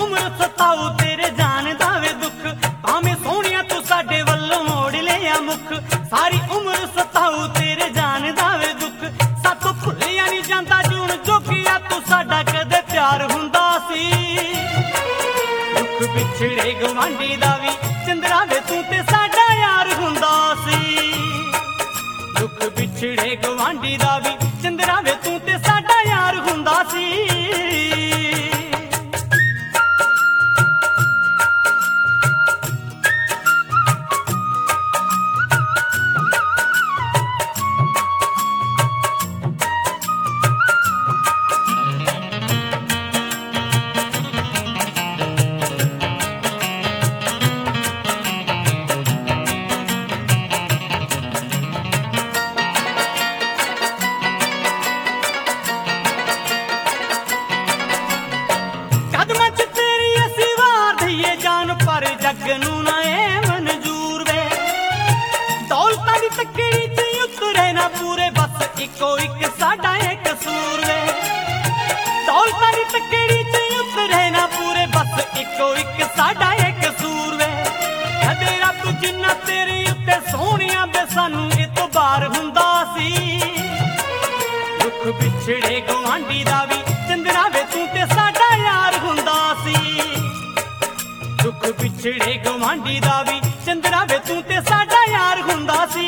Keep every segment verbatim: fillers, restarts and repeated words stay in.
उम्र सताऊ तेरे जान दा वे दुख, भावें सोहणिया तू साडे वल्लों मोड़ लिया मुख। सारी उम्र सताऊ तेरे जान दा वे दुख, सातों भुलिया नहीं जांदा जून जोगिया तू साडा कदे प्यार हुंदा सी। दुख पिछड़े गवांढी दा वी चंद्रा वे तू ते साडा यार हुंदा सी। दुख पिछड़े गवांढी दा वी चंद्रा वे तू ते साडा यार हुंदा सी। पर जग नू ना ए मंजूर वे, दौलतां दी तकड़ी च उतरे ना पूरे, बस इको इक साडा ए कसूर वे। दौलतां दी तकड़ी च उतरे ना पूरे, बस इको इक साडा ए कसूर वे। कदे रब जिन्ना तेरे उत्ते सोहणिया बे सानू इतबार हुंदा सी। दुख पिछड़े गवांढी दा वी चंद्रा वे तू ते साडा यार हुंदा सी। दुख पिछड़े गवांढी दा वी चंद्रा वे तू ते साडा यार हुंदा सी।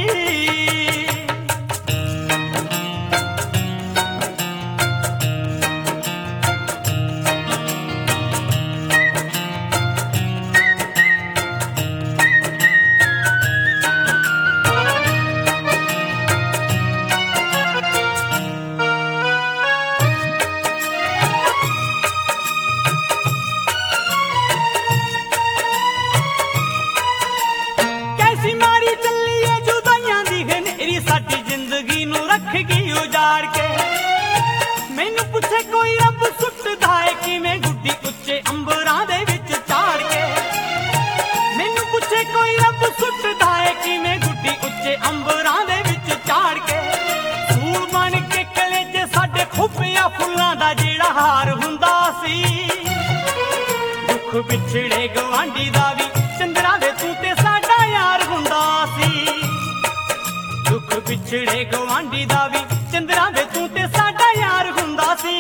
साडी जिंदगी नू रखगी उजाड़ के, मैनू पुछे कोई रब सुटदा है किवें गुड्डी उच्चे अंबरां दे विच चाड़ के। मैनू पुछे कोई रब सुटदा है किवें गुड्डी उच्चे अंबरां दे विच चाड़ के। फूल बन के कलेजे साडे खुबिया फुल्लां दा जेड़ा हार हुंदा सी। दुख पिछड़े गवांढी दा वी चंद्रा वे तू ते साडा यार हुंदा सी। दुख पिछड़े गवांढी दा वी चंद्रा वे तू ते साडा यार हुंदा सी।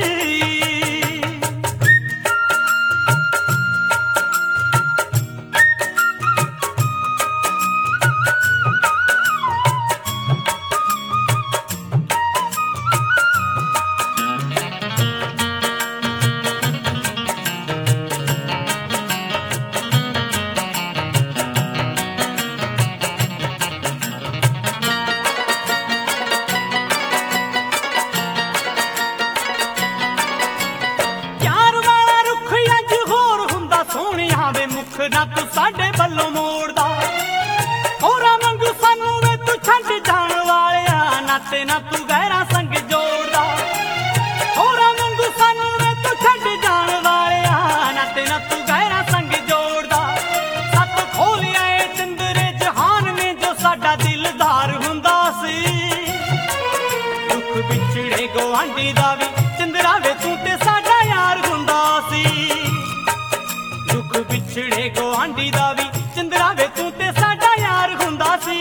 मुख ना तू साडे वल्लों मोड़दा, होरां वांगू सानू वे तू छड्ड जाण वालिया, नाते ना तू गहरा संग जोड़दा। होरां वांगू सानू वे तू छड्ड जाण वालिया, नाते ना तू गहरा संग जोड़दा। सत खोलिया ए चंद्रे जहान ने जो साडा दिलदार हुंदा सी। दुख पिछड़े गवांढी दा वी चंद्रा वे तू ते साडा यार हुंदा सी। दुख पिछड़े गवांढी दा वी चंद्रा वे तू ते साडा यार हुंदा सी।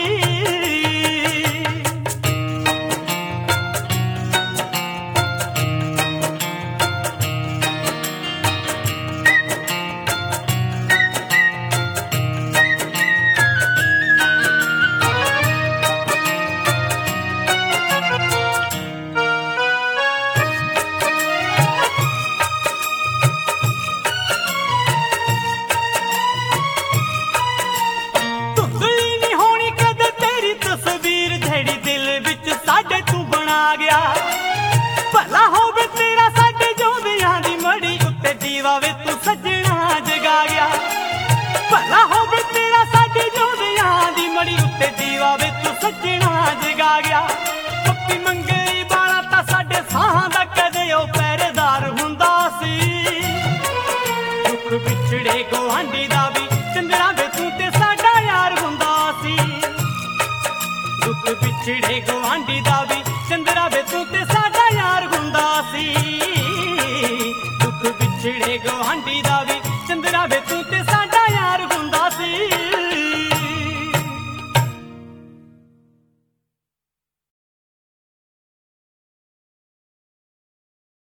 वे तू सजना जगा गया, भला होवे तेरा साडे जोदियां दी मड़ी उत्ते दीवा वे तू सजना जगा गया। पप्पी मंगली वाला तां साडे साहां दा कदे ओ पहरेदार हुंदा सी। दुख पिछड़े गवांढी दा वी चंद्रा वे तू ते साडा यार हुंदा सी। दुख पिछड़े गवांढी दा वी चंद्रा वे तू ते साडा यार हुंदा सी। दुख पिछड़े गवांढी ਵੇ ਤੂੰ ਤੇ